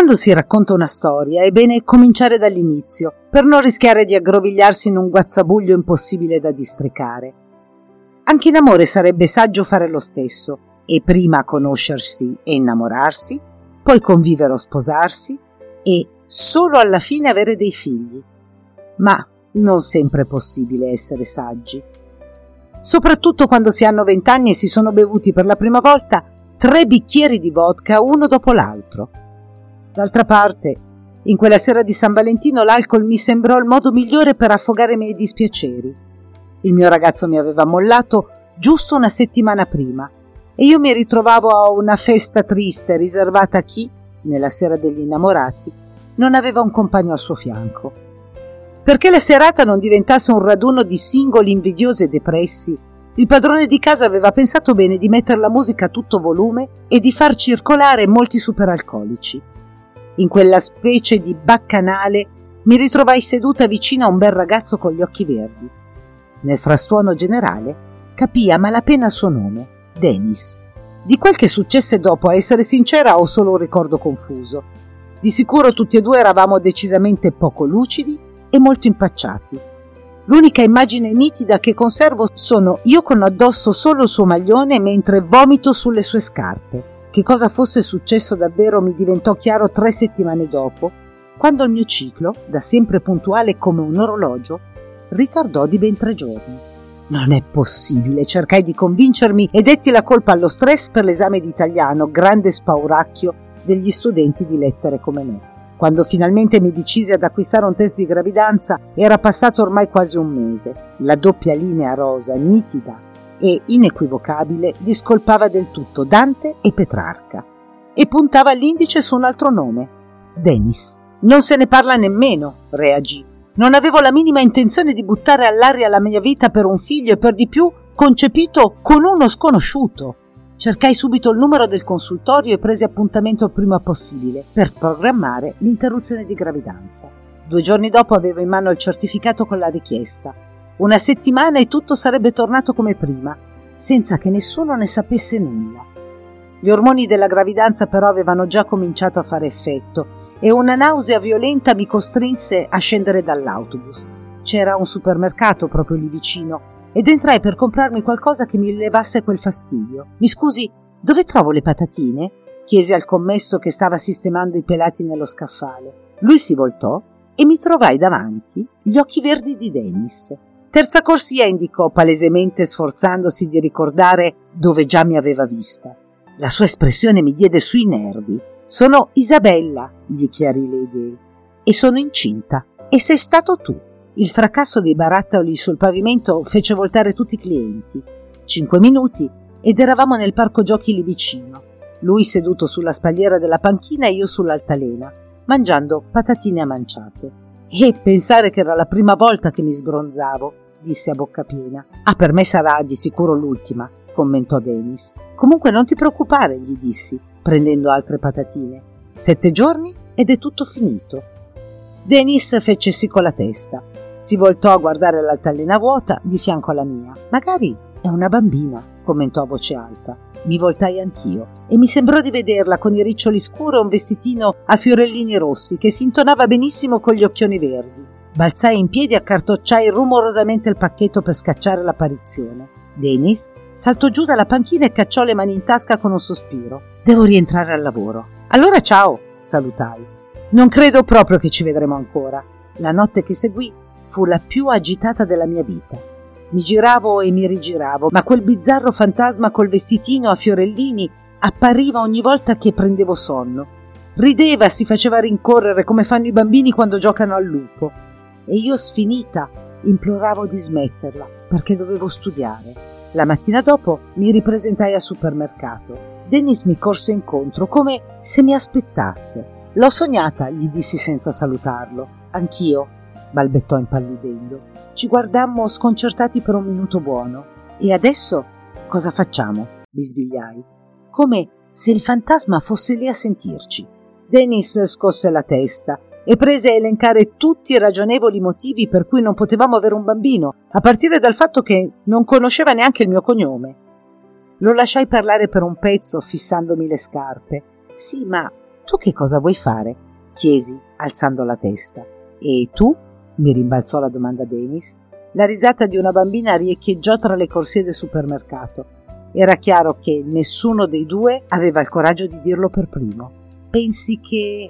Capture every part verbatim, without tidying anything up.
Quando si racconta una storia è bene cominciare dall'inizio, per non rischiare di aggrovigliarsi in un guazzabuglio impossibile da districare. Anche in amore sarebbe saggio fare lo stesso, e prima conoscersi e innamorarsi, poi convivere o sposarsi, e solo alla fine avere dei figli. Ma non sempre è possibile essere saggi. Soprattutto quando si hanno vent'anni e si sono bevuti per la prima volta tre bicchieri di vodka uno dopo l'altro. D'altra parte, in quella sera di San Valentino l'alcol mi sembrò il modo migliore per affogare i miei dispiaceri. Il mio ragazzo mi aveva mollato giusto una settimana prima e io mi ritrovavo a una festa triste riservata a chi, nella sera degli innamorati, non aveva un compagno al suo fianco. Perché la serata non diventasse un raduno di singoli invidiosi e depressi, il padrone di casa aveva pensato bene di mettere la musica a tutto volume e di far circolare molti superalcolici. In quella specie di baccanale mi ritrovai seduta vicino a un bel ragazzo con gli occhi verdi. Nel frastuono generale capii a malapena il suo nome, Dennis. Di quel che successe dopo, a essere sincera, ho solo un ricordo confuso. Di sicuro tutti e due eravamo decisamente poco lucidi e molto impacciati. L'unica immagine nitida che conservo sono io con addosso solo il suo maglione mentre vomito sulle sue scarpe. Che cosa fosse successo davvero mi diventò chiaro tre settimane dopo, quando il mio ciclo, da sempre puntuale come un orologio, ritardò di ben tre giorni. Non è possibile, cercai di convincermi e detti la colpa allo stress per l'esame di italiano, grande spauracchio degli studenti di lettere come me. Quando finalmente mi decisi ad acquistare un test di gravidanza era passato ormai quasi un mese. La doppia linea rosa, nitida e inequivocabile, discolpava del tutto Dante e Petrarca e puntava l'indice su un altro nome, Dennis. Non se ne parla nemmeno, reagì. Non avevo la minima intenzione di buttare all'aria la mia vita per un figlio e per di più concepito con uno sconosciuto. Cercai subito il numero del consultorio e presi appuntamento il prima possibile per programmare l'interruzione di gravidanza. Due giorni dopo avevo in mano il certificato con la richiesta. Una settimana e tutto sarebbe tornato come prima, senza che nessuno ne sapesse nulla. Gli ormoni della gravidanza però avevano già cominciato a fare effetto e una nausea violenta mi costrinse a scendere dall'autobus. C'era un supermercato proprio lì vicino ed entrai per comprarmi qualcosa che mi levasse quel fastidio. Mi scusi, dove trovo le patatine? Chiesi al commesso che stava sistemando i pelati nello scaffale. Lui si voltò e mi trovai davanti gli occhi verdi di Dennis. Terza corsia, indicò palesemente sforzandosi di ricordare dove già mi aveva vista. La sua espressione mi diede sui nervi. Sono Isabella, gli chiarì le idee, e sono incinta. E sei stato tu. Il fracasso dei barattoli sul pavimento fece voltare tutti i clienti. Cinque minuti ed eravamo nel parco giochi lì vicino. Lui seduto sulla spalliera della panchina e io sull'altalena, mangiando patatine a manciate. E pensare che era la prima volta che mi sbronzavo, disse a bocca piena. Ah, per me sarà di sicuro l'ultima, commentò Dennis. Comunque non ti preoccupare, gli dissi, prendendo altre patatine. Sette giorni ed è tutto finito. Dennis fece sì con la testa. Si voltò a guardare l'altalena vuota di fianco alla mia. Magari è una bambina, commentò a voce alta. Mi voltai anch'io e mi sembrò di vederla con i riccioli scuri e un vestitino a fiorellini rossi che si intonava benissimo con gli occhioni verdi. Balzai in piedi e accartocciai rumorosamente il pacchetto per scacciare l'apparizione. Dennis saltò giù dalla panchina e cacciò le mani in tasca con un sospiro. Devo rientrare al lavoro. Allora ciao, salutai. Non credo proprio che ci vedremo ancora. La notte che seguì fu la più agitata della mia vita. Mi giravo e mi rigiravo, ma quel bizzarro fantasma col vestitino a fiorellini appariva ogni volta che prendevo sonno. Rideva, si faceva rincorrere come fanno i bambini quando giocano al lupo. E io, sfinita, imploravo di smetterla perché dovevo studiare. La mattina dopo mi ripresentai al supermercato. Dennis mi corse incontro come se mi aspettasse. L'ho sognata, gli dissi senza salutarlo. Anch'io, balbettò impallidendo. Ci guardammo sconcertati per un minuto buono. E adesso cosa facciamo? Bisbigliai, come se il fantasma fosse lì a sentirci. Dennis scosse la testa e prese a elencare tutti i ragionevoli motivi per cui non potevamo avere un bambino, a partire dal fatto che non conosceva neanche il mio cognome. Lo lasciai parlare per un pezzo, fissandomi le scarpe. Sì, ma Tu che cosa vuoi fare? Chiesi, alzando la testa. E tu? Mi rimbalzò la domanda Dennis. La risata di una bambina riecheggiò tra le corsie del supermercato. Era chiaro che nessuno dei due aveva il coraggio di dirlo per primo. Pensi che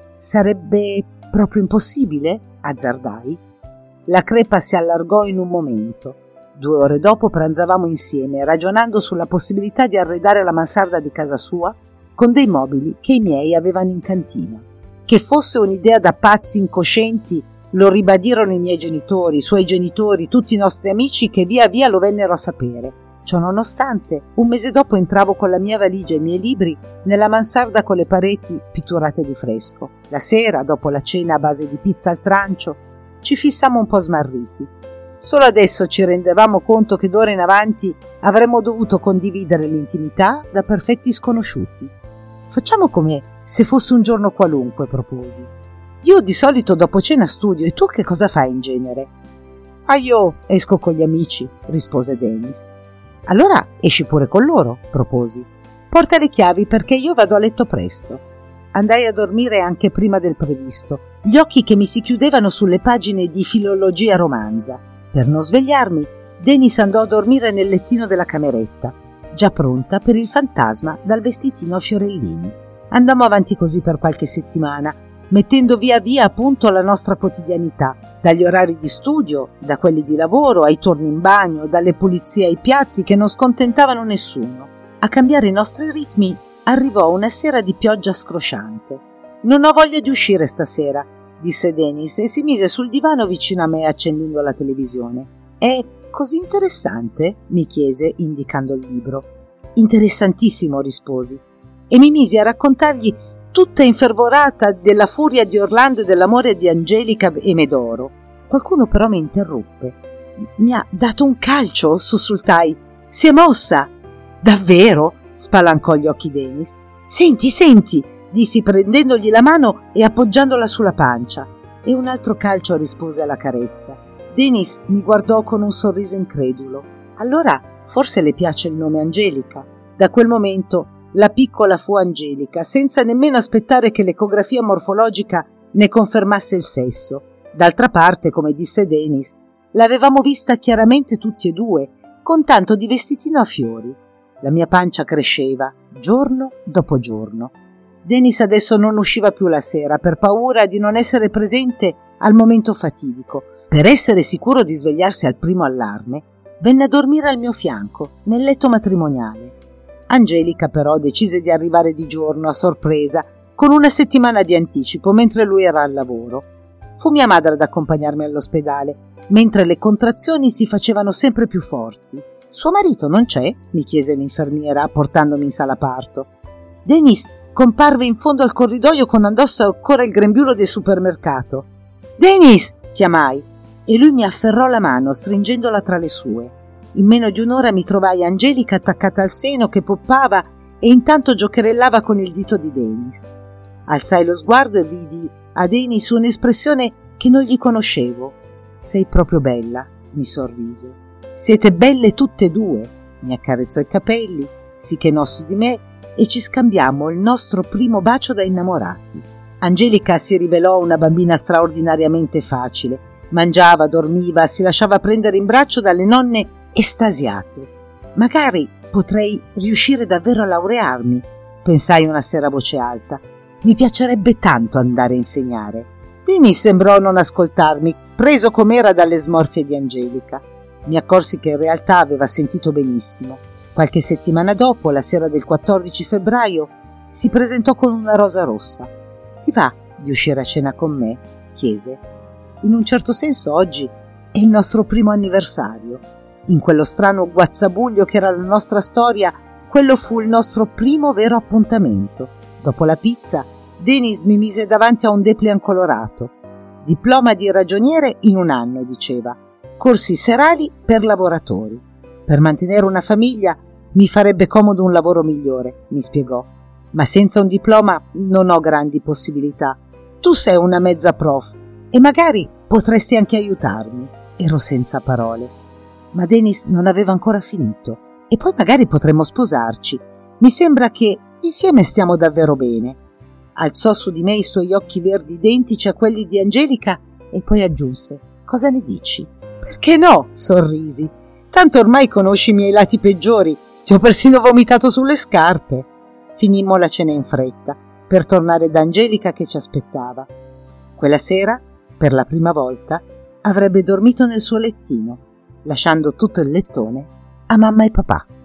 sarebbe proprio impossibile? Azzardai. La crepa si allargò in un momento. Due ore dopo pranzavamo insieme, ragionando sulla possibilità di arredare la mansarda di casa sua con dei mobili che i miei avevano in cantina. Che fosse un'idea da pazzi incoscienti lo ribadirono i miei genitori, i suoi genitori, tutti i nostri amici che via via lo vennero a sapere. Ciononostante, un mese dopo entravo con la mia valigia e i miei libri nella mansarda con le pareti pitturate di fresco. La sera, dopo la cena a base di pizza al trancio, ci fissammo un po' smarriti. Solo adesso ci rendevamo conto che d'ora in avanti avremmo dovuto condividere l'intimità da perfetti sconosciuti. Facciamo come se fosse un giorno qualunque, proposi. Io di solito dopo cena studio, e tu che cosa fai in genere? Ah, io esco con gli amici, rispose Dennis. Allora esci pure con loro, proposi. Porta le chiavi perché io vado a letto presto. Andai a dormire anche prima del previsto, gli occhi che mi si chiudevano sulle pagine di filologia romanza. Per non svegliarmi, Dennis andò a dormire nel lettino della cameretta, già pronta per il fantasma dal vestitino a fiorellini. Andammo avanti così per qualche settimana, mettendo via via a punto la nostra quotidianità, dagli orari di studio, da quelli di lavoro, ai turni in bagno, dalle pulizie ai piatti che non scontentavano nessuno. A cambiare i nostri ritmi arrivò una sera di pioggia scrosciante. «Non ho voglia di uscire stasera», disse Dennis e si mise sul divano vicino a me accendendo la televisione. «È così interessante?» mi chiese, indicando il libro. «Interessantissimo», risposi, e mi misi a raccontargli tutta infervorata della furia di Orlando e dell'amore di Angelica e Medoro. Qualcuno però mi interruppe. «Mi ha dato un calcio?» sussultai. «Si è mossa!» «Davvero?» spalancò gli occhi Dennis. «Senti, senti!» dissi prendendogli la mano e appoggiandola sulla pancia. E un altro calcio rispose alla carezza. Dennis mi guardò con un sorriso incredulo. Allora forse le piace il nome Angelica. Da quel momento la piccola fu Angelica, senza nemmeno aspettare che l'ecografia morfologica ne confermasse il sesso. D'altra parte, come disse Dennis, l'avevamo vista chiaramente tutti e due, con tanto di vestitino a fiori. La mia pancia cresceva, giorno dopo giorno. Dennis adesso non usciva più la sera per paura di non essere presente al momento fatidico. Per essere sicuro di svegliarsi al primo allarme, venne a dormire al mio fianco, nel letto matrimoniale. Angelica però decise di arrivare di giorno a sorpresa, con una settimana di anticipo, mentre lui era al lavoro. Fu mia madre ad accompagnarmi all'ospedale, mentre le contrazioni si facevano sempre più forti. «Suo marito non c'è?» mi chiese l'infermiera, portandomi in sala parto. Dennis comparve in fondo al corridoio con addosso ancora il grembiule del supermercato. «Dennis!» chiamai, e lui mi afferrò la mano, stringendola tra le sue. In meno di un'ora mi trovai Angelica attaccata al seno che poppava e intanto giocherellava con il dito di Dennis. Alzai lo sguardo e vidi a Dennis un'espressione che non gli conoscevo. «Sei proprio bella», mi sorrise. «Siete belle tutte e due», mi accarezzò i capelli, si chinò su di me e ci scambiammo il nostro primo bacio da innamorati. Angelica si rivelò una bambina straordinariamente facile. Mangiava, dormiva, si lasciava prendere in braccio dalle nonne estasiate. «Magari potrei riuscire davvero a laurearmi», pensai una sera a voce alta. «Mi piacerebbe tanto andare a insegnare». Dennis sembrò non ascoltarmi, preso com'era dalle smorfie di Angelica. Mi accorsi che in realtà aveva sentito benissimo. Qualche settimana dopo, la sera del quattordici febbraio, si presentò con una rosa rossa. «Ti va di uscire a cena con me?» chiese. In un certo senso oggi è il nostro primo anniversario. In quello strano guazzabuglio che era la nostra storia, quello fu il nostro primo vero appuntamento. Dopo la pizza, Dennis mi mise davanti a un dépliant colorato. «Diploma di ragioniere in un anno», diceva. «Corsi serali per lavoratori. Per mantenere una famiglia mi farebbe comodo un lavoro migliore», mi spiegò. «Ma senza un diploma non ho grandi possibilità. Tu sei una mezza prof e magari potresti anche aiutarmi». Ero senza parole. Ma Dennis non aveva ancora finito. «E poi magari potremmo sposarci. Mi sembra che insieme stiamo davvero bene». Alzò su di me i suoi occhi verdi identici a quelli di Angelica e poi aggiunse: «Cosa ne dici?» «Perché no?» sorrisi. «Tanto ormai conosci i miei lati peggiori. Ti ho persino vomitato sulle scarpe». Finimmo la cena in fretta per tornare da Angelica che ci aspettava. Quella sera, per la prima volta, avrebbe dormito nel suo lettino, lasciando tutto il lettone a mamma e papà.